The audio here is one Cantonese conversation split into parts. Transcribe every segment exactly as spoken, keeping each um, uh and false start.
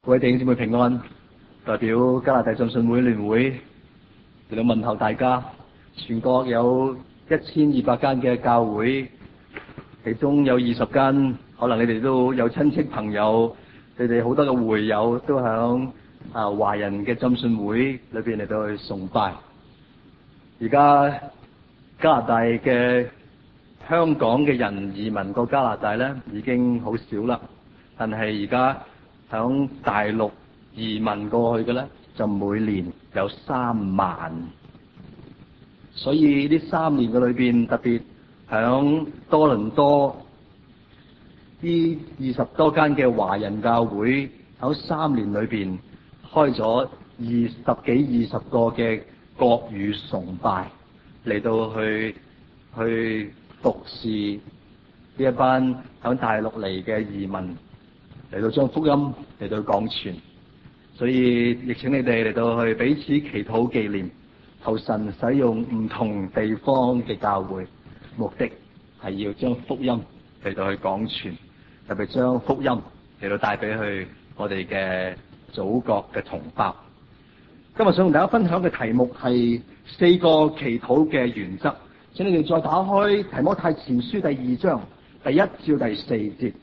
各位弟兄姊妹平安，代表加拿大浸信會聯會嚟到問候大家。全國有一千二百間嘅教會，其中有二十間，可能你哋都有親戚朋友，你哋好多嘅會友都響啊華人嘅浸信會裏邊嚟到去崇拜。而家加拿大嘅香港嘅人移民過加拿大咧，已經好少啦，但係而家響大陸移民過去嘅咧，就每年有三萬。所以呢三年嘅裏邊，特別響多倫多呢二十多間嘅華人教會，響三年裏邊開咗二十幾二十個嘅國語崇拜，嚟到去去服侍呢一班響大陸嚟嘅移民，嚟到將福音嚟到講傳。所以亦請你哋嚟到去彼此祈禱紀念，求神使用唔同地方嘅教會，目的係要將福音嚟到去講傳，特別將福音嚟到帶俾去我哋嘅祖國嘅同胞。今日想同大家分享嘅題目係四個祈禱嘅原則。請你哋再打開提摩太前書第二章第一至第四節。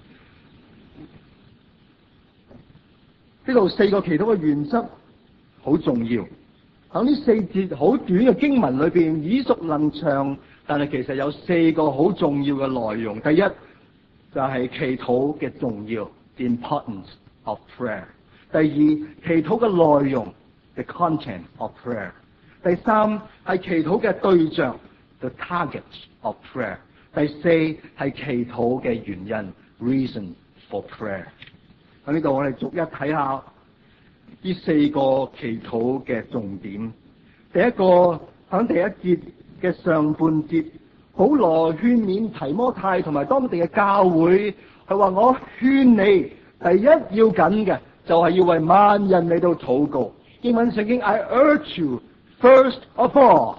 呢度四個祈禱嘅原則好重要。喺呢四節好短嘅經文裏邊，耳熟能詳，但係其實有四個好重要嘅內容。第一就係、是、祈禱嘅重要 ，the importance of prayer。第二，祈禱嘅內容 ，the content of prayer。第三係祈禱嘅對象 ，the target of prayer。第四係祈禱嘅原因 ，reason for prayer。喺呢度我哋逐一睇下呢四個祈禱嘅重點。第一個喺第一節嘅上半節，保羅勸勉提摩太同埋當地嘅教會，佢話我勸你第一要緊嘅就係要為萬人嚟到禱告。英文聖經 I urge you first of all，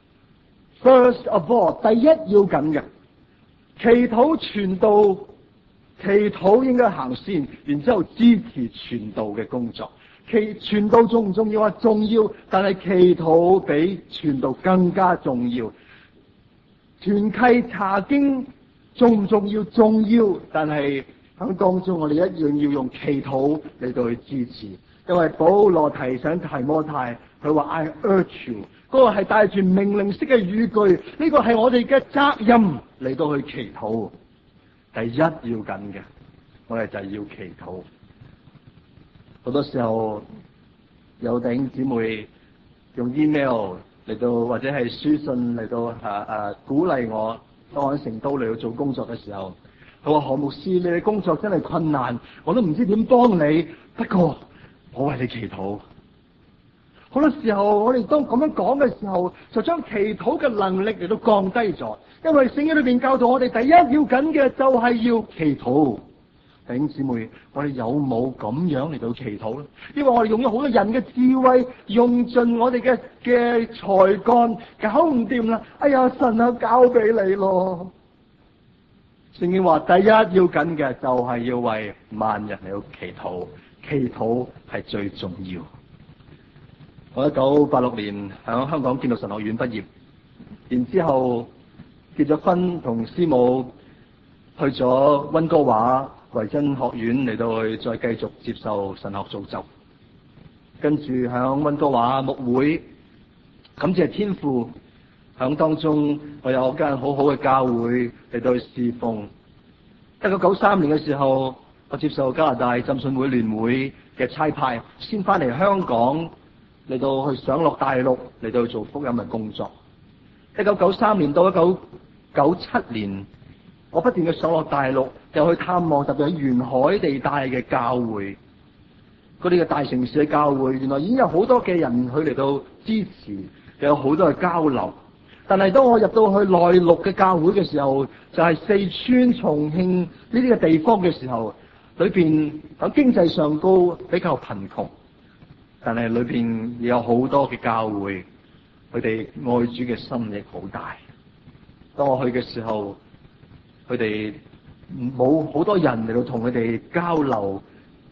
first of all， 第一要緊嘅祈禱傳道。祈禱應該行先，然之後支持傳道嘅工作。祈傳道重唔重要啊？重要，但係祈禱比傳道更加重要。團契查經重唔重要？重要，但係喺當中我哋一樣要用祈禱嚟到去支持。因為保羅提醒提摩太，佢話 I urge you， 嗰個係帶住命令式嘅語句，呢個係我哋嘅責任嚟到去祈禱。第一要緊嘅，我哋就係要祈禱。好多時候有弟兄姊妹用 email 嚟到，或者係書信嚟到啊啊鼓勵我，當我喺成都嚟到做工作嘅時候，佢話何牧師，你嘅工作真係困難，我都唔知點幫你。不過我為你祈禱。好多時候我哋當咁樣講嘅時候，就將祈禱嘅能力嚟到降低咗。因為聖經裏邊教導我哋，第一要緊嘅就係要祈禱。弟兄姊妹，我哋有冇咁樣嚟到祈禱咧？因為我哋用咗好多人嘅智慧，用盡我哋嘅嘅才幹，搞唔掂啦！哎呀，神啊，交俾你咯！聖經話，第一要緊嘅就係要為萬人嚟到祈禱，祈禱係最重要。我一九八六年喺香港建道神學院畢業，然之後結咗婚，同師母去咗溫哥華維真學院嚟到去再繼續接受神學造就。跟住響溫哥華牧會，感謝天父響當中，我有間好好嘅教會嚟到去侍奉。一九九三年嘅時候，我接受加拿大浸信會聯會嘅差派，先翻嚟香港嚟到去上落大陸嚟到去做福音嘅工作。一九九三年到一九九七年，我不斷嘅上落大陸，又去探望特別喺沿海地帶嘅教會，嗰啲嘅大城市嘅教會，原來已經有好多嘅人去嚟到支持，又有好多嘅交流。但係當我入到去內陸嘅教會嘅時候，就係四川、重慶呢啲嘅地方嘅時候，裏邊喺經濟上高比較貧窮，但係裏邊亦有好多嘅教會，佢哋愛主嘅心亦好大。當我去嘅時候，佢哋冇好多人嚟到同佢哋交流，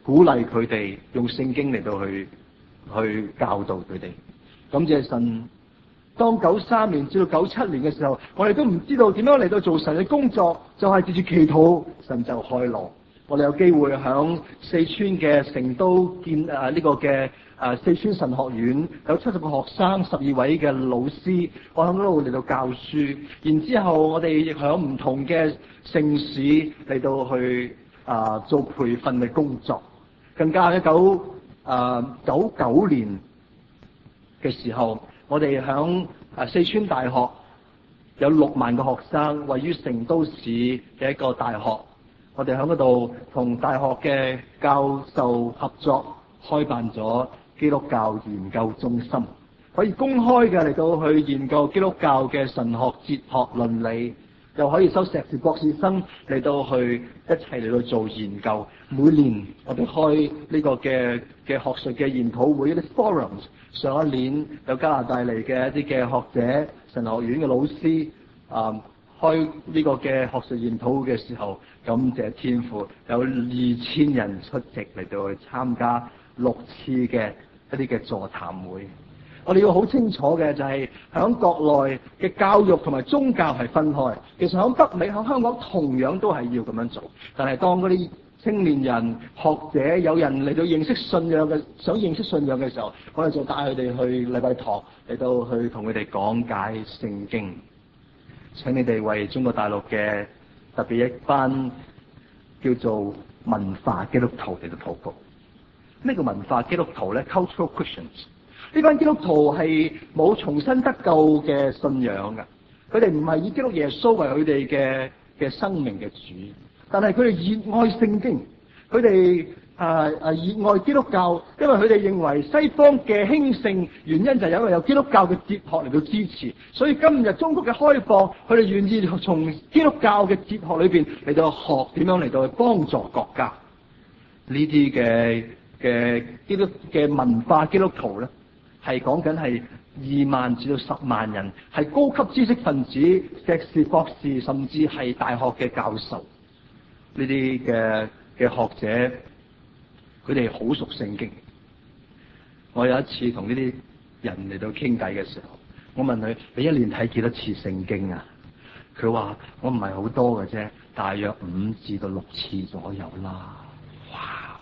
鼓勵佢哋用聖經嚟到去去教導佢哋。感謝神，當九三年至到九七年嘅時候，我哋都唔知道點樣嚟到做神嘅工作，就係藉住祈禱，神就開路。我哋有機會響四川嘅成都建誒呢個嘅誒四川神學院，有七十個學生，十二位嘅老師，我喺嗰度嚟到教書。然之後我哋亦響唔同嘅城市嚟到去啊做培訓嘅工作。更加一九誒九九年嘅時候，我哋響誒四川大學有六萬個學生，位於成都市嘅一個大學。我哋喺嗰度同大學嘅教授合作，開辦咗基督教研究中心，可以公開嘅嚟到去研究基督教嘅神學、哲學、倫理，又可以收碩士、博士生嚟到去一齊嚟到做研究。每年我哋開呢個嘅嘅學術嘅研討會，一啲 forums。上一年有加拿大嚟嘅一啲嘅學者、神學院嘅老師啊。嗯開呢個嘅學術研討會嘅時候，感謝天父，有二千人出席嚟到去參加六次嘅一啲嘅座談會。我哋要好清楚嘅就係響國內嘅教育同埋宗教係分開，其實響北美、響香港同樣都係要咁樣做。但係當嗰啲青年人、學者有人嚟到認識信仰嘅，想認識信仰嘅時候，我哋就帶佢哋去禮拜堂嚟到去同佢哋講解聖經。請你哋為中國大陸嘅特別一班叫做文化基督徒嚟到禱告。咩叫文化基督徒咧 ？Cultural Christians。呢班基督徒係冇重新得救嘅信仰嘅，佢哋唔係以基督耶穌為佢哋嘅嘅生命嘅主，但係佢哋熱愛聖經，佢哋啊啊熱愛基督教，因為佢哋認為西方嘅興盛原因就係因為有基督教嘅哲學嚟到支持，所以今日中國嘅開放，佢哋願意從基督教嘅哲學裏邊嚟到學點樣嚟到去幫助國家。呢啲嘅嘅基督嘅文化基督徒咧，係講緊係二萬至到十萬人，係高級知識分子、碩士、博士，甚至係大學嘅教授。呢啲嘅嘅學者，佢哋好熟聖經。我有一次同呢啲人嚟到傾偈嘅時候，我問佢：你一年睇幾多次聖經啊？佢話：我唔係好多嘅啫，大約五至到六次左右啦。哇！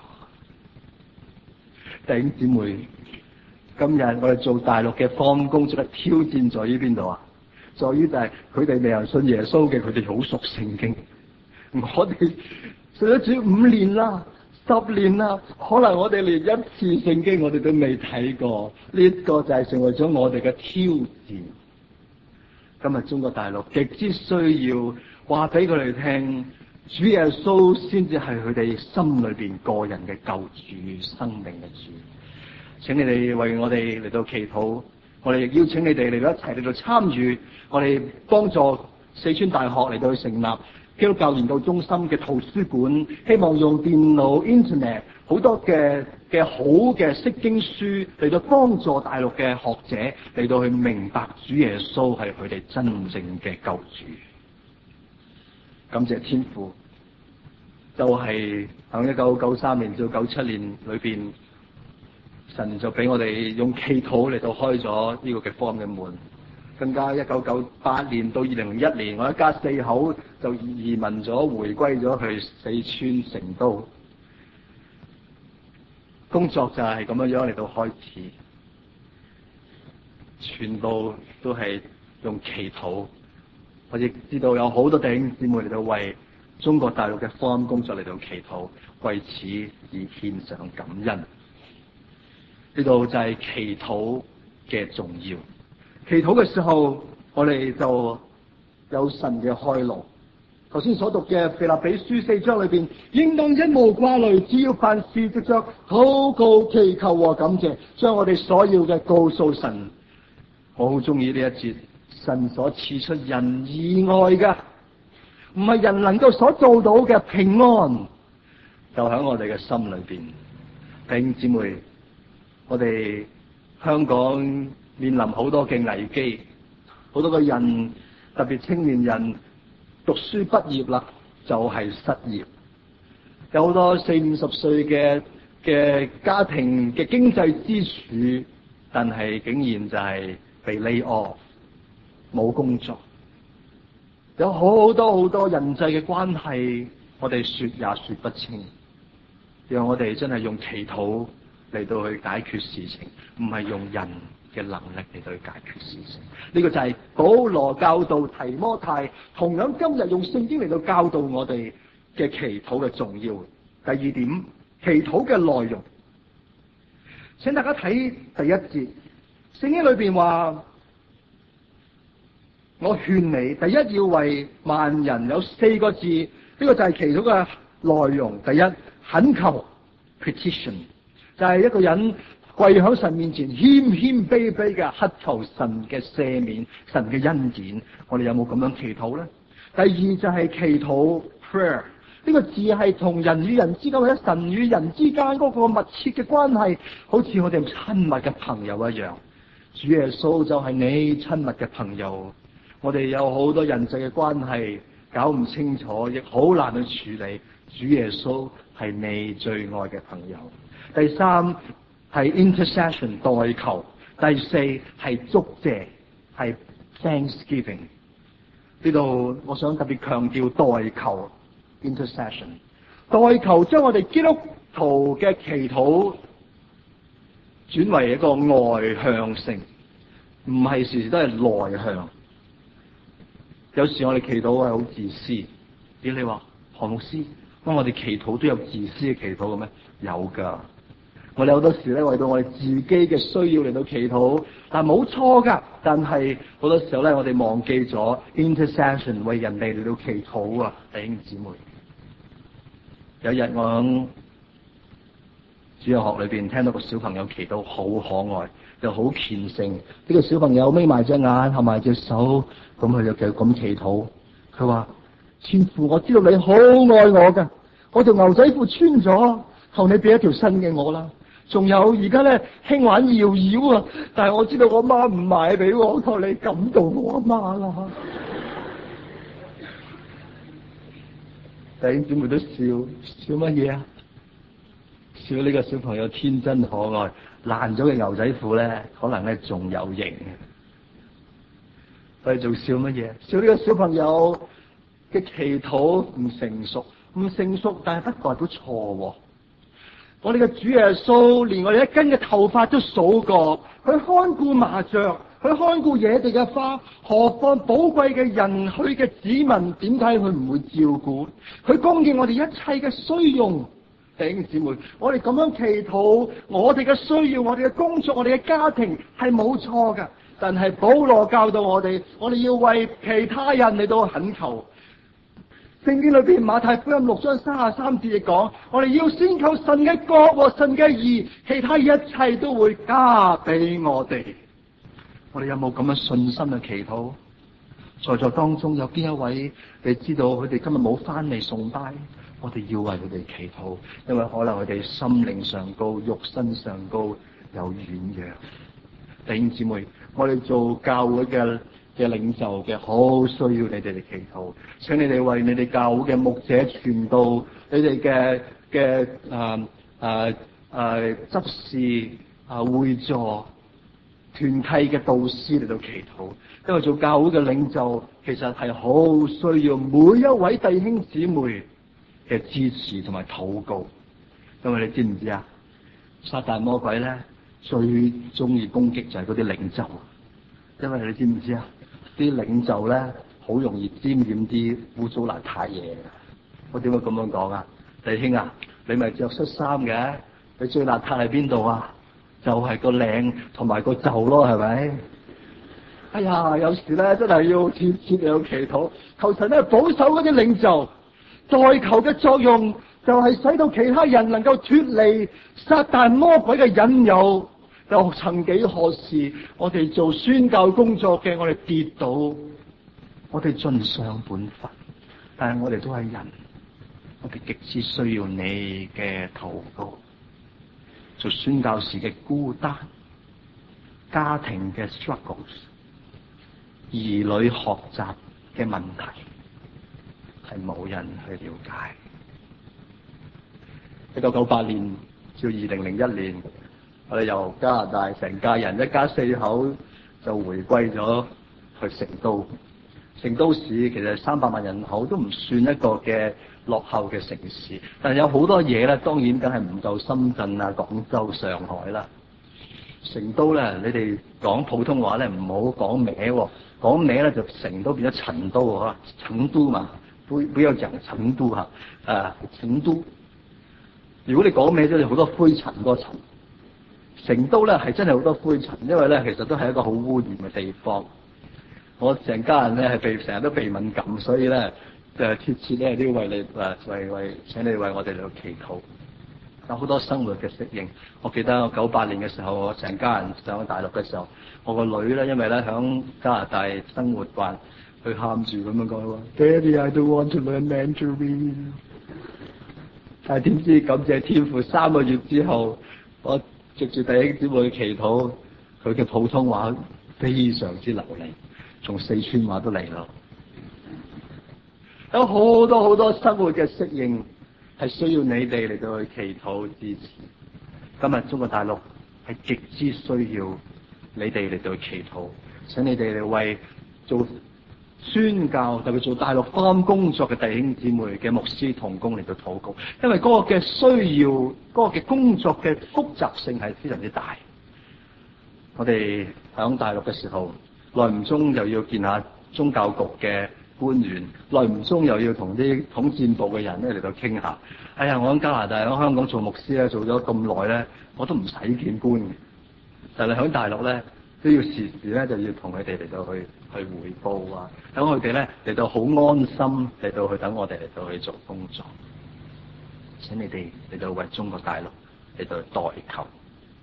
弟兄姊妹，今日我哋做大陸嘅福音工作嘅挑戰在於邊度啊？在於就係佢哋未有信耶穌嘅，佢哋好熟聖經。我哋信咗主五年啦、十年啦，可能我哋連一次聖經我哋都未睇過，呢、這個就係成為咗我哋嘅挑戰。今日中國大陸極之需要話俾佢哋聽，主耶穌先至係佢哋心裏邊個人嘅救主、生命嘅主。請你哋為我哋嚟到祈禱，我哋亦邀請你哋嚟到一齊嚟到參與，我哋幫助四川大學嚟到去成立基督教研究中心嘅圖書館，希望用電腦 Internet 好多嘅嘅好嘅釋經書嚟到幫助大陸嘅學者嚟到去明白主耶穌係佢哋真正嘅救主。感謝天父，就係喺一九九三年至九七年裏邊，神就俾我哋用祈禱嚟到開咗呢個嘅福音嘅門。更加一九九八年到二零零一年，我一家四口就移民咗，回歸咗去四川成都。工作就係咁樣樣嚟到開始，全部都係用祈禱。我亦知道有好多弟兄姊妹嚟到為中國大陸嘅福音工作嚟到祈禱，為此而獻上感恩。呢度就係祈禱嘅重要。祈禱嘅時候，我哋就有神嘅開路。頭先所讀嘅腓立比書四章裏邊，應當一無掛慮，只要凡事藉着禱告、祈求和感謝，將我哋所要嘅告訴神。我好中意呢一節，神所賜出人意外嘅，唔係人能夠所做到嘅平安，就喺我哋嘅心裏邊。弟兄姊妹，我哋香港面臨好多嘅危機，好多嘅人，特別青年人讀書畢業啦，就係失業。有好多四五十歲嘅嘅家庭嘅經濟支柱，但係竟然就係被 lay off，冇工作。有好多好多人際嘅關係，我哋說也說不清。讓我哋真係用祈禱嚟到去解決事情，唔係用人嘅能力嚟到去解決事情。呢個就係保羅教導提摩太，同樣今日用聖經嚟到教導我哋嘅祈禱嘅重要。第二點，祈禱嘅內容，請大家睇第一節，聖經裏邊話，我勸你，第一要為萬人，有四個字，呢個就係祈禱嘅內容。第一，懇求 petition， 就係一個人跪喺神面前謙謙卑卑嘅乞求神嘅赦免、神嘅恩典。我哋有冇咁樣祈禱咧？第二就係祈禱 prayer， 呢個字係同人與人之間或者神與人之間嗰個密切嘅關係，好似我哋親密嘅朋友一樣。主耶穌就係你親密嘅朋友。我哋有好多人際嘅關係搞唔清楚，亦好難去處理。主耶穌係你最愛嘅朋友。第三係 intercession 代求，第四係祝謝，係 thanksgiving。呢度我想特別強調代求 intercession， 代求將我哋基督徒嘅祈禱轉為一個外向性，唔係時時都係內向。有時我哋祈禱係好自私，點你話何牧師？咁我哋祈禱都有自私嘅祈禱嘅咩？有噶，我哋好多時咧為到我哋自己嘅需要嚟到祈禱，但係冇錯噶。但係好多時候咧，我哋忘記咗 intercession 為人哋嚟到祈禱啊，弟兄姊妹。有一日我喺主日學裏邊聽到個小朋友祈禱，好可愛又好虔誠。呢個小朋友眯埋隻眼，合埋隻手，咁佢就繼續咁祈禱。佢話：天父，我知道你好愛我噶，我條牛仔褲穿咗，求你俾一條新嘅我啦。仲有而家咧興玩搖搖啊，但係我知道我媽唔買俾我，求你感動我阿媽啦。弟兄姊妹都笑笑乜嘢啊？笑呢個小朋友天真可愛，爛咗嘅牛仔褲咧，可能咧仲有型。我哋仲笑乜嘢？笑呢個小朋友嘅祈禱唔成熟，唔成熟，但係不代表錯。我哋嘅主耶穌連我哋一根嘅頭髮都數過，佢看顧麻雀，佢看顧野地嘅花，何況寶貴嘅人，佢嘅子民，點解佢唔會照顧？佢供應我哋一切嘅需用。弟兄姊妹，我哋咁樣祈禱，我哋嘅需要，我哋嘅工作，我哋嘅家庭係冇錯㗎。但係保羅教導我哋，我哋要為其他人嚟到懇求。聖經裏邊馬太福音六章三十三節亦講，我哋要先求神嘅國和神嘅義，其他一切都會加俾我哋。我哋有冇咁樣信心嘅祈禱？在座當中有邊一位你知道佢哋今日冇翻嚟崇拜？我哋要為佢哋祈禱，因為可能佢哋心靈上高、肉身上高有軟弱。弟兄姊妹，我哋做教會嘅嘅領袖嘅，好需要你哋嚟祈禱。請你哋為你哋教會嘅牧者傳道，你哋嘅嘅誒誒誒執事啊會座團契嘅導師嚟到祈禱。因為做教會嘅領袖，其實係好需要每一位弟兄姊妹嘅支持同埋禱告。因為你知唔知啊？撒旦魔鬼咧最中意攻擊就係嗰啲領袖。因為你知唔知啊？啲領袖咧好容易沾染啲污糟邋遢嘢。我點解咁樣講啊？弟兄啊，你咪着恤衫嘅，你最邋遢喺邊度啊？就係、是、個領同埋個袖咯，係咪？哎呀，有時咧真係要切切嚟到祈禱，求神咧保守嗰啲領袖。代求嘅作用就係使到其他人能夠脫離撒旦魔鬼嘅引誘。又曾幾何時，我哋做宣教工作嘅，我哋跌倒，我哋盡上本分，但係我哋都係人，我哋極之需要你嘅禱告。做宣教時嘅孤單，家庭嘅 struggles， 兒女學習嘅問題，係冇人去了解。一九九八年至二零零一年，我哋由加拿大成家人一家四口就回歸咗去成都。成都市其實三百萬人口都唔算一個嘅落後嘅城市，但係有好多嘢咧，當然梗係唔夠深圳啊、廣州、上海啦。成都咧，你哋講普通話咧唔好講歪喎，講歪咧就成都變咗陳都喎，成都嘛，不不要講成都嚇，誒成都。如果你講歪咗，你好多灰塵嗰個塵。成都咧係真係好多灰塵，因為咧其實都係一個好污染嘅地方。我成家人咧係鼻成日都鼻敏感，所以咧誒貼切咧都要為你誒為為請你為我哋嚟祈禱。有好多生活嘅適應。我記得我九八年嘅時候，我成家人上大陸嘅時候，我個女咧因為咧響加拿大生活慣，佢喊住咁樣講話 ，Daddy I don't want to learn Mandarin。但係點知感謝天父，三個月之後，我藉住弟兄姊妹祈禱，佢嘅普通話非常之流利。從四川話都嚟咯，有好多好多生活嘅適應係需要你哋嚟到去祈禱支持。今日中國大陸係極之需要你哋嚟到去祈禱，請你哋嚟為做宣教特別做大陸福音工作嘅弟兄姊妹嘅牧師同工嚟到禱告，因為嗰個嘅需要，嗰個嘅工作嘅複雜性係非常之大。我哋響大陸嘅時候，耐唔中又要見下宗教局嘅官員，耐唔中又要同啲統戰部嘅人咧嚟到傾下。哎呀，我喺加拿大、喺香港做牧師咧，做咗咁耐咧，我都唔使見官嘅。但係喺大陸咧，都要時時咧就要同佢哋嚟到去去匯報啊，等佢哋咧嚟到好安心嚟到去等我哋嚟到去做工作。請你哋嚟到為中國大陸嚟到去代求。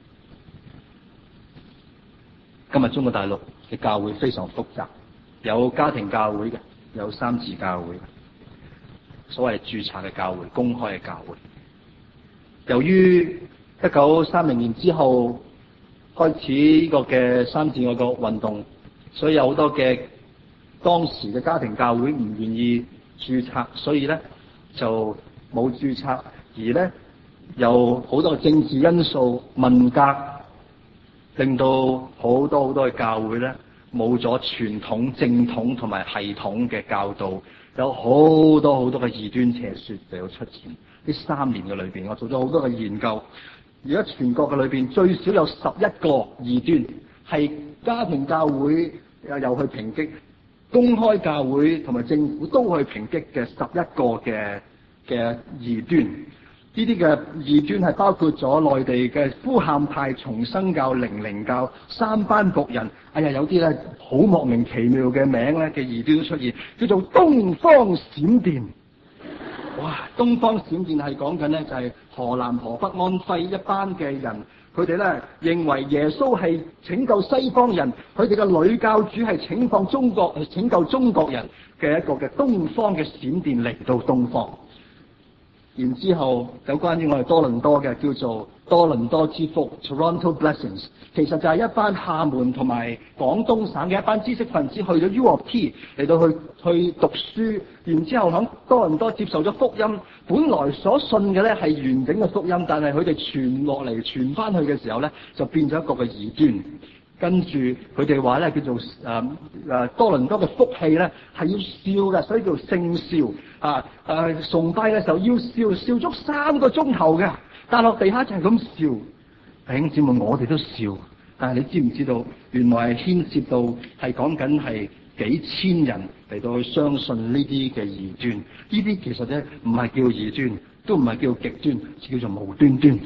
今日中國大陸嘅教會非常複雜，有家庭教會嘅，有三自教會，所謂註冊嘅教會、公開嘅教會。由於一九三零年之後開始呢個嘅三自愛國運動，所以有好多嘅當時嘅家庭教會唔願意註冊，所以咧就冇註冊，而咧有好多政治因素、文革，令到好多好多嘅教會咧冇咗傳統正統同埋系統嘅教導，有好多好多嘅異端邪說就要出現。呢三年嘅裏邊，我做咗好多嘅研究，而家全國嘅裏邊最少有十一個異端，係家庭教會又又去抨擊，公開教會同埋政府都去抨擊嘅十一個嘅嘅異端。呢啲嘅異端係包括咗內地嘅呼喊派、重生教、靈靈教、三班僕人。哎呀，有啲咧好莫名其妙嘅名咧嘅異端都出現，叫做東方閃電。哇！東方閃電係講緊咧就係河南河北安徽一班嘅人，佢哋咧認為耶穌係拯救西方人，佢哋嘅女教主係拯放中國、係拯救中國人嘅一個嘅東方嘅閃電嚟到東方。然之後有關於我哋多倫多嘅叫做多倫多之福 Toronto Blessings， 其實就係一班廈門同埋廣東省嘅一班知識分子去咗 U of T 嚟到去去讀書，然之後喺多倫多接受咗福音。本來所信嘅咧係完整嘅福音，但係佢哋傳落嚟傳翻去嘅時候咧，就變咗一個嘅異端。跟住佢哋話咧叫做誒誒、呃、多倫多嘅福氣咧係要笑嘅，所以叫聖笑啊！誒、呃、崇拜嘅時候要笑，笑足三個鐘頭嘅，但落地下就係咁笑。弟兄姊妹，我哋都笑，但係你知唔知道原來係牽涉到係講緊係幾千人嚟到去相信呢啲嘅異端？呢啲其實咧唔係叫異端，都唔係叫極端，叫做無端端。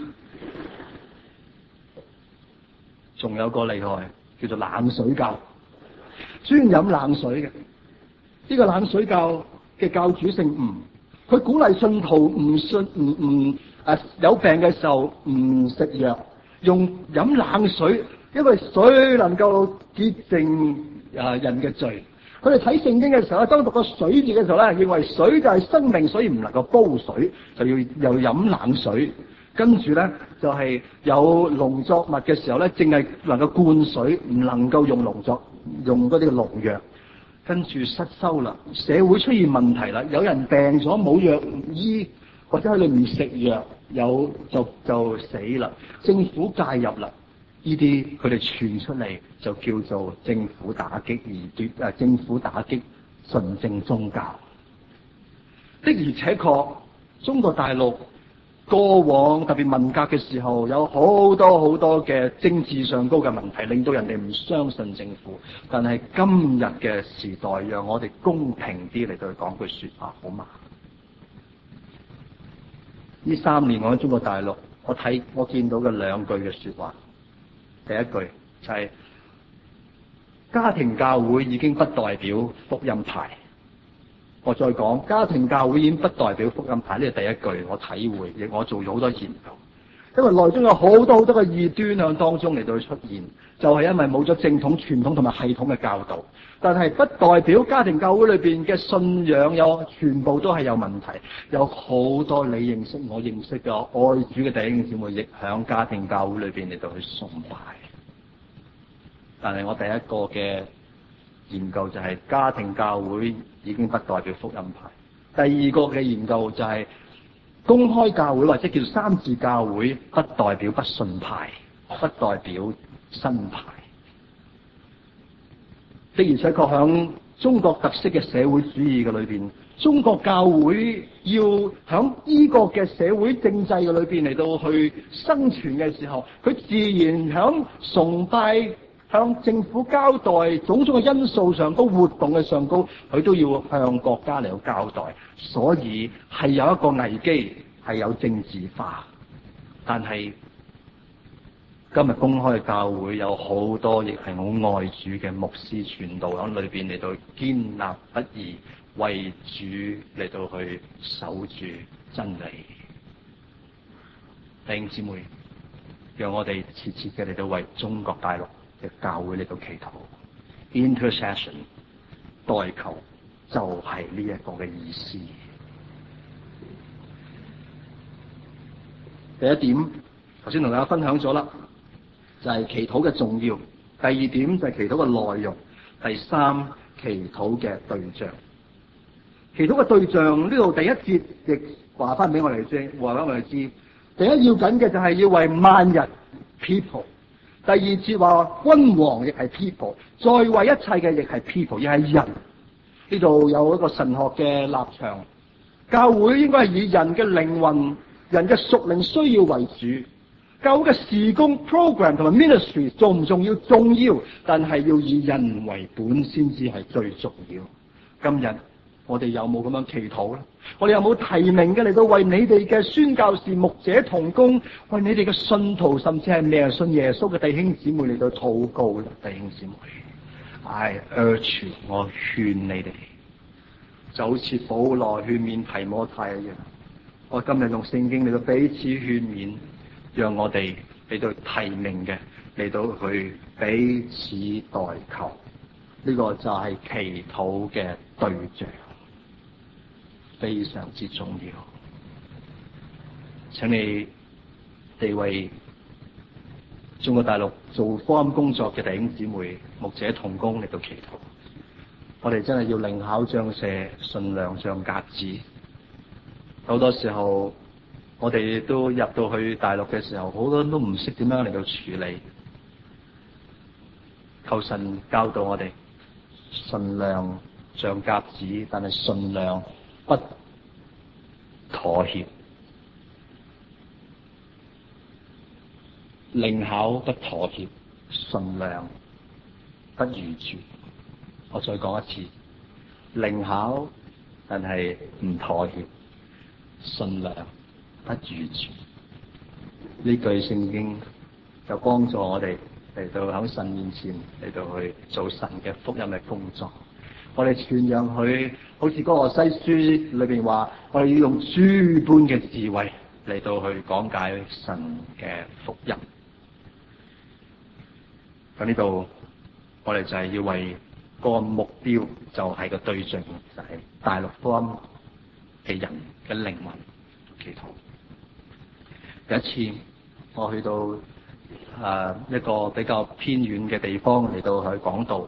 仲有個厲害，叫做冷水教，專飲冷水嘅。呢、這個冷水教嘅教主姓吳，佢鼓勵信徒唔信唔唔誒有病嘅時候唔食藥，用飲冷水，因為水能夠潔淨啊人嘅罪。佢哋睇聖經嘅時候咧，當讀個水字嘅時候咧，認為水就係生命，所以唔能夠煲水，就要又飲冷水。跟住咧就係、是、有農作物嘅時候咧，淨係能夠灌水，唔能夠用農作用嗰啲農藥。跟住失收啦，社會出現問題啦，有人病咗冇藥醫，或者佢哋唔食藥， 有就就死啦，政府介入啦，呢啲佢哋傳出嚟就叫做政府打擊異端，誒政府打擊純正宗教。的而且確，中國大陸過往特別文革嘅時候，有好多好多嘅政治上高嘅問題，令到人哋唔相信政府。但係今日嘅時代，讓我哋公平啲嚟到去講句說話，好嘛？呢三年我喺中國大陸，我睇我見到嘅兩句嘅說話，第一句就係、是、家庭教會已經不代表福音派。我再講，家庭教會已經不代表福音派，呢係第一句我體會，亦我做咗好多研究。因為內中有好多好多嘅異端向當中嚟到出現，就係、是、因為冇咗正統、傳統同埋系統嘅教導。但係不代表家庭教會裏邊嘅信仰有全部都係有問題，有好多你認識我認識嘅愛主嘅弟兄姊妹，亦響家庭教會裏邊嚟到去崇拜。但係我第一個嘅研究就係家庭教會已經不代表福音派。第二個嘅研究就係公開教會或者叫三自教會，不代表不信派，不代表新派。的而且確響中國特色嘅社會主義嘅裏邊，中國教會要響呢個嘅社會政制嘅裏邊嚟到去生存嘅時候，佢自然響崇拜、向政府交代種種嘅因素上高、活動嘅上高，佢都要向國家嚟到交代。所以係有一個危機，係有政治化。但係今日公開嘅教會有好多亦係好愛主嘅牧師傳道喺裏邊嚟到堅立不移，為主嚟到去守住真理。弟兄姊妹，讓我哋切切嘅嚟到為中國大陸嘅教會嚟到祈禱。Intercession 代求就係呢一個嘅意思。第一點，頭先同大家分享咗啦，就係祈禱嘅重要。第二點就係祈禱嘅內容。第三，祈禱嘅對象。祈禱嘅對象呢度第一節亦話翻俾我哋知，話翻我哋知。第一要緊嘅就係要為萬人 people。第二節話君王亦係 people， 在為一切嘅亦係 people， 亦係人。呢度有一個神學嘅立場，教會應該係以人嘅靈魂、人嘅屬靈需要為主。教會嘅事工 program 同埋 ministry 重唔重要？重要，但係要以人為本先至係最重要。今日我哋有冇咁樣祈禱咧？我哋有冇提名嘅嚟到為你哋嘅宣教士、牧者同工，為你哋嘅信徒，甚至係未係信耶穌嘅弟兄姊妹嚟到禱告咧？弟兄姊妹 ，I urge you， 我勸你哋，就好似保羅勸勉提摩太一樣。我今日用聖經嚟到彼此勸勉，讓我哋嚟到提名嘅嚟到去彼此代求，呢、這個就係祈禱嘅對象，非常之重要。請你哋為中國大陸做福音工作嘅弟兄姊妹、牧者同工嚟到祈禱。我哋真係要靈巧像蛇，馴良像鴿子。好多時候，我哋都入到去大陸嘅時候，好多人都唔識點樣嚟到處理。求神教導我哋，馴良像鴿子，但係馴良不妥協，靈巧不妥協，馴良不愚拙。我再講一次，靈巧但係唔妥協，馴良不愚拙。呢句聖經就幫助我哋嚟到喺神面前嚟到去做神嘅福音嘅工作。我哋傳揚佢，好似哥羅西書裏邊話，我哋要用諸般嘅智慧嚟到去講解神嘅福音。喺呢度，我哋就係要為個目標，就係個對象，就係大陸福音嘅人嘅靈魂祈禱。有一次，我去到誒、呃、一個比較偏遠嘅地方嚟到去講道。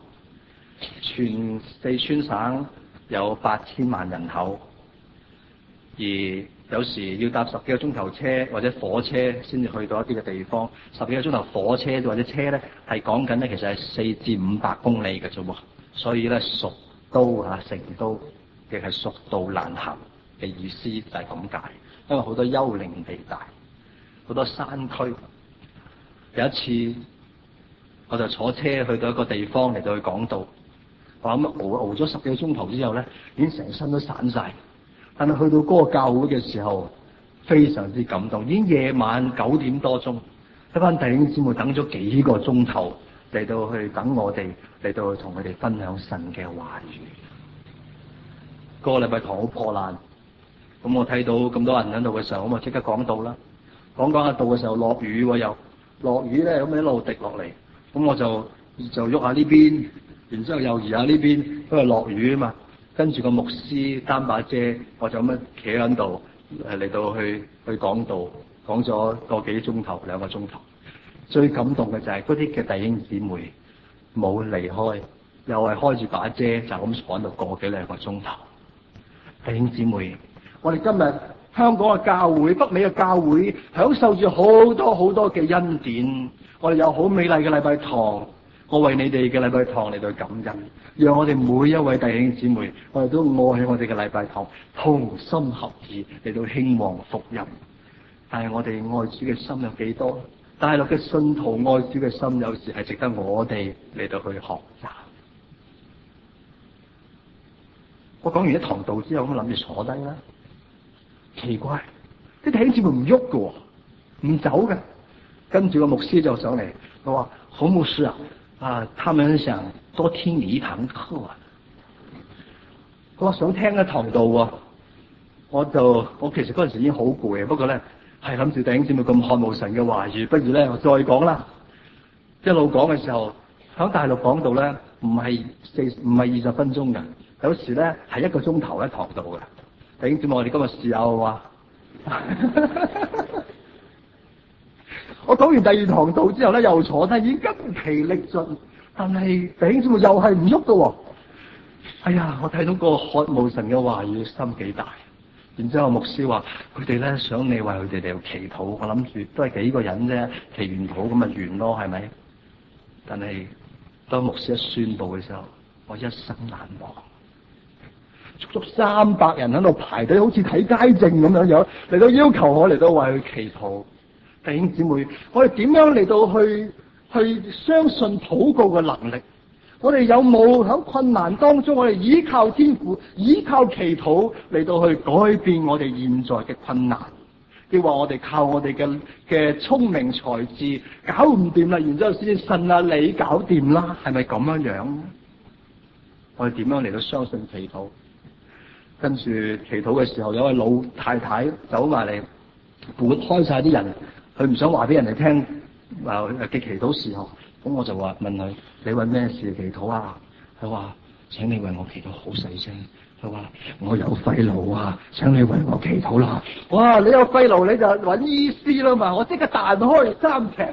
全四川省有八千萬人口，而有時要搭十幾個鐘頭車或者火車先至去到一啲嘅地方，十幾個鐘頭火車或者車咧係講緊咧，其實係四至五百公里嘅啫喎。所以咧，蜀都啊，成都亦係蜀道難行嘅意思就係咁解，因為好多幽靈地帶，好多山區。有一次，我就坐車去到一個地方嚟到去講道，我諗熬熬咗十幾個鐘頭之後咧，已經成身都散晒。但係去到嗰個教會嘅時候，非常之感動。已經夜晚九點多鐘，一班弟兄姊妹等咗幾個鐘頭嚟到去等我哋嚟到去同佢哋分享神嘅話語。嗰個禮拜堂好破爛，咁我睇到咁多人喺度嘅時候，咁我即刻講道啦。講講下道嘅時候落雨喎，又落雨咧，咁一路滴落嚟，咁我就就喐下呢邊，然之後又移下呢邊，因為落雨啊嘛。跟住個牧師擔把遮，我就咁樣企喺度誒嚟到去去講道，講咗個幾鐘頭兩個鐘頭。最感動嘅就係嗰啲嘅弟兄姊妹冇離開，又係開住把遮就咁坐喺度個幾兩個鐘頭。弟兄姊妹，我哋今日香港嘅教會、北美嘅教會享受住好多好多嘅恩典，我哋有好美麗嘅禮拜堂。我為你哋嘅禮拜堂嚟到感恩，讓我哋每一位弟兄姊妹，我哋都愛喺我哋嘅禮拜堂，同心合意嚟到興旺福音。但係我哋愛主嘅心有幾多？大陸嘅信徒愛主嘅心，有時係值得我哋嚟到去學習。我講完一堂道之後，咁諗住坐低啦。奇怪，啲弟兄姊妹唔喐㗎，唔走嘅。跟住個牧師就上嚟，佢話：好牧師啊！啊！他們想多聽你一堂課啊！我想聽一堂道喎，我就我其實嗰陣時已經好攰啊，不過咧係諗住弟兄姊妹咁渴慕神嘅話語，不如咧我再講啦。一路講嘅時候，響大陸講道咧唔係四唔係二十分鐘嘅，有時咧係一個鐘頭一堂道嘅。弟兄姊妹，我哋今日試下好嘛？我講完第二堂道之後咧，又坐低，已經筋疲力盡，但係弟兄姊妹又係唔喐㗎。哎呀，我睇到個渴慕神嘅話語心幾大。然之後牧師話：佢哋咧想你為佢哋嚟祈禱。我諗住都係幾個人啫，祈完禱咁咪完咯，係咪？但係當牧師一宣佈嘅時候，我一生難忘。足足三百人喺度排隊，好似睇街症咁樣樣嚟到要求我嚟到為佢祈禱。弟兄姊妹，我哋點樣嚟到去去相信禱告嘅能力？我哋有冇喺困難當中，我哋依靠天父、依靠祈禱嚟到去改變我哋現在嘅困難？亦話我哋靠我哋嘅嘅聰明才智搞唔掂啦，然之後先至信啊你搞掂啦，係咪咁樣樣？我哋點樣嚟到相信祈禱？跟住祈禱嘅時候，有位老太太走埋嚟，撥開晒啲人。佢唔想話俾人哋聽，話嘅祈禱時候，咁我就話問佢：你為咩事祈禱啊？佢話：請你為我祈禱，好細聲。佢話：我有肺癆啊，請你為我祈禱啦。哇！你有肺癆你就揾醫師啦嘛，我即刻彈開三尺。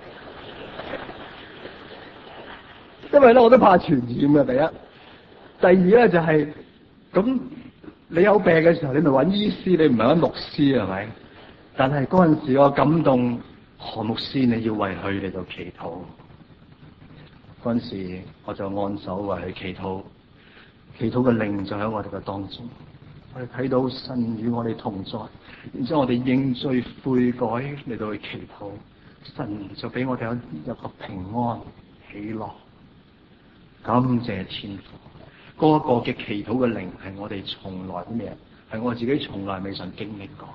因為咧我都怕傳染嘅，第一，第二咧就係、是、咁，你有病嘅時候你咪揾醫師，你唔係揾牧師係咪？但係嗰陣時我感動。何牧師，你要為佢嚟到祈禱。嗰陣時我就按手為佢祈禱，祈禱嘅靈就喺我哋嘅當中。我哋睇到神與我哋同在，然之後我哋認罪悔改嚟到去祈禱，神就俾我哋有一個平安喜樂。感謝天父，嗰、那個嘅祈禱嘅靈係我哋從來咩？係我自己從來未曾經歷過。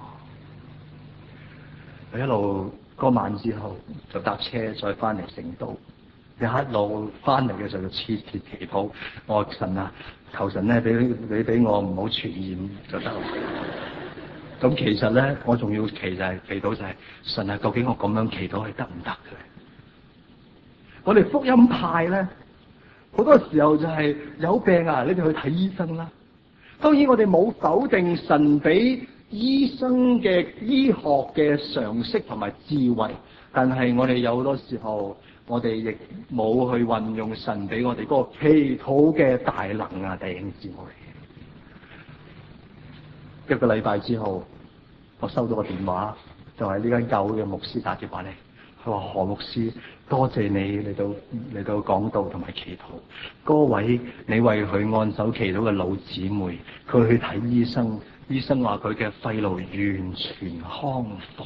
佢一路。嗰晚之後就搭車再翻嚟成都，一路翻嚟嘅時候就切切祈禱，我話神啊，求神咧俾俾俾我唔好傳染就得。咁其實咧，我仲要祈就係祈禱就係、是、神啊，究竟我咁樣祈禱係得唔得嘅？我哋福音派咧，好多時候就係有病啊，你哋去睇醫生啦。當然我哋冇否定神俾醫生嘅醫學嘅常識同埋智慧，但係我哋有好多時候，我哋亦冇去運用神俾我哋嗰個祈禱嘅大能啊！弟兄姊妹，一個禮拜之後， 我收到個電話，就係呢間教會嘅牧師打電話嚟，佢話何牧師，多謝你嚟到嚟到講道同埋祈禱。嗰位你為佢按手祈禱嘅老姊妹，佢去睇醫生，醫生話佢嘅肺癆完全康復。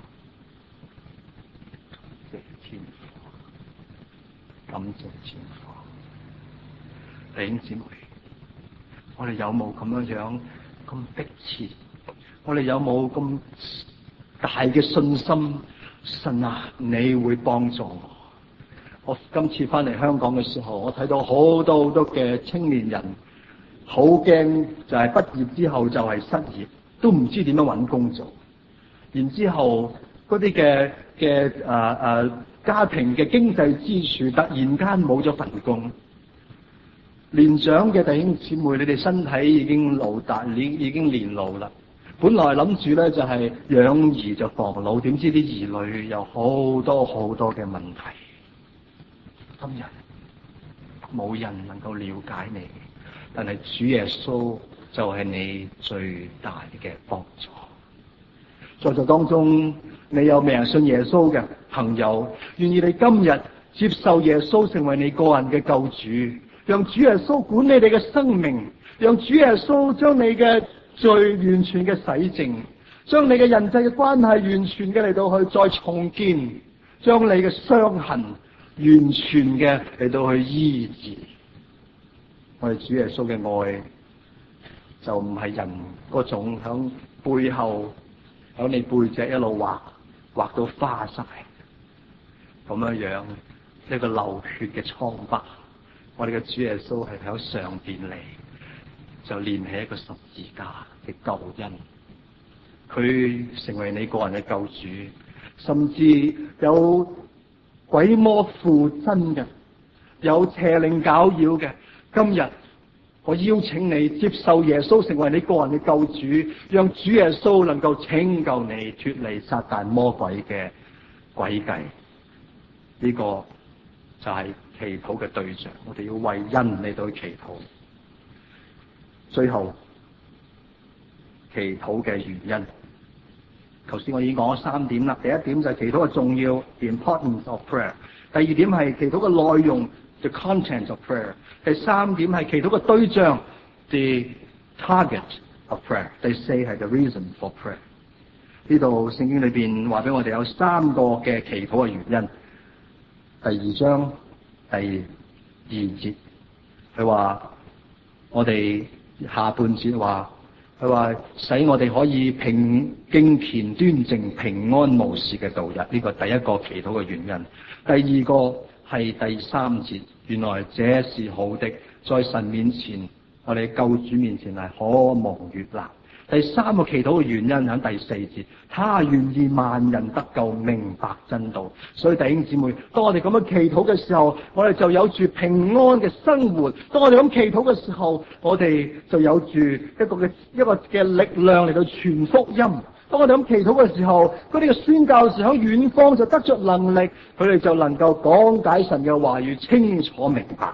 感謝天父，感謝天父。弟兄姊妹，我哋有冇咁樣樣咁迫切？我哋有冇咁大嘅信心？神啊，你會幫助我。我今次翻嚟香港嘅時候，我睇到好多好多嘅青年人，好驚就係畢業之後就係失業，都唔知點樣揾工作。然之後嗰啲嘅嘅誒誒家庭嘅經濟支柱突然間冇咗份工。年長嘅弟兄姊妹，你哋身體已經老大，已已經年老啦。本來諗住咧就係養兒就防老，點知啲兒女有好多好多嘅問題。今日冇人能夠了解你，但係主耶穌就係你最大嘅幫助。在座當中，你有未人信耶穌嘅朋友，願意你今日接受耶穌成為你個人嘅救主，讓主耶穌管理你嘅生命，讓主耶穌將你嘅罪完全嘅洗淨，將你嘅人際嘅關係完全嘅嚟到去再重建，將你嘅傷痕完全嘅嚟到去醫治。我哋主耶穌嘅愛就唔係人嗰種響背後響你背脊一路畫畫到花晒咁樣樣一個流血嘅瘡疤。我哋嘅主耶穌係響上邊嚟，就連起一個十字架嘅救恩，佢成為你個人嘅救主，甚至有鬼魔附身嘅，有邪靈攪擾嘅。今日我邀請你接受耶穌成為你個人嘅救主，讓主耶穌能夠拯救你脫離撒旦魔鬼嘅詭計。呢個就係祈禱嘅對象，我哋要為恩嚟到祈禱。最後，祈禱嘅原因，頭先我已經講咗三點啦。第一點就係祈禱嘅重要 ，the importance of prayer。第二點係祈禱嘅內容 ，the content of prayer。第三點係祈禱嘅對象 ，the target of prayer。第四係 the reason for prayer。呢度聖經裏邊話俾我哋有三個嘅祈禱嘅原因。第二章第二節，佢話我哋下半節話，佢話使我哋可以平敬虔端正、平安無事嘅度日。呢個第一個祈禱嘅原因。第二個係第三節，原來這是好的，在神面前，我哋救主面前係可蒙悅納。第三個祈禱嘅原因喺第四節，他願意萬人得救，明白真道。所以弟兄姊妹，當我哋咁樣祈禱嘅時候，我哋就有住平安嘅生活；當我哋咁祈禱嘅時候，我哋就有住一個嘅一個嘅力量嚟到傳福音。當我哋咁祈禱嘅時候，嗰啲嘅宣教士喺遠方就得着能力，佢哋就能夠講解神嘅話語，清楚明白。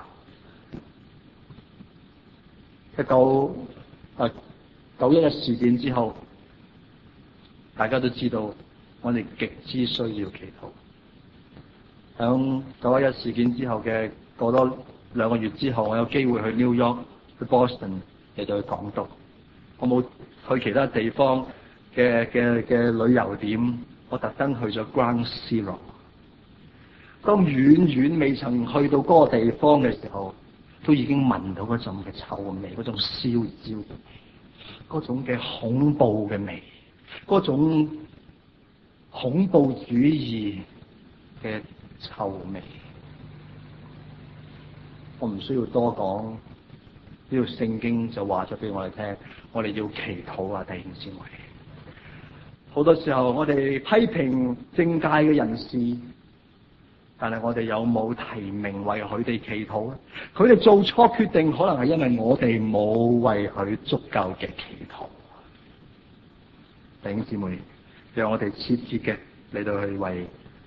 一九啊。九一一事件之後，大家都知道我哋極之需要祈禱。響九一一事件之後嘅過多兩個月之後，我有機會去 New York、去 Boston 嚟到去講道。我冇去其他地方嘅嘅嘅旅遊點，我特登去咗 Ground Zero。當遠遠未曾去到嗰個地方嘅時候，都已經聞到嗰種嘅臭味，嗰種燒焦嘅味，嗰種嘅恐怖嘅味，嗰種恐怖主義嘅臭味。我唔需要多講，呢條聖經就話咗俾我哋聽，我哋要祈禱啊，弟兄姊妹。好多時候我哋批評政界嘅人士，但係我哋有冇提名為佢哋祈禱咧？佢哋做錯決定，可能係因為我哋冇為佢足夠嘅祈禱。弟兄姊妹，讓我哋切切嘅嚟到去為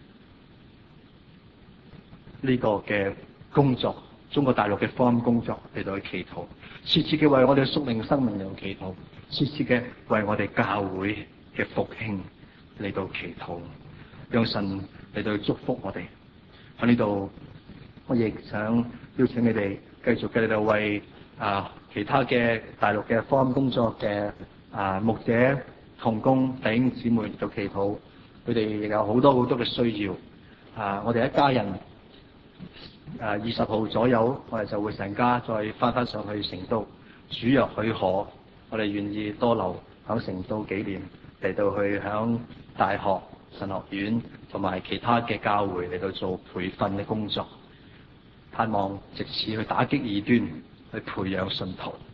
呢個嘅工作，中國大陸嘅福音工作嚟到去祈禱，切切嘅為我哋屬靈生命嚟到祈禱，切切嘅為我哋教會嘅復興嚟到祈禱，讓神嚟到祝福我哋。喺呢度，我亦想邀請你哋繼續嘅嚟到為啊其他嘅大陸嘅福音工作嘅啊牧者、同工、弟兄姊妹嚟到祈禱，佢哋亦有好多好多嘅需要。啊，我哋一家人啊二十號左右，我哋就會成家再翻返上去成都。主若許可，我哋願意多留響成都幾年，嚟到去響大學、神學院同埋其他嘅教會嚟到做培訓嘅工作，盼望藉此去打擊異端，去培養信徒。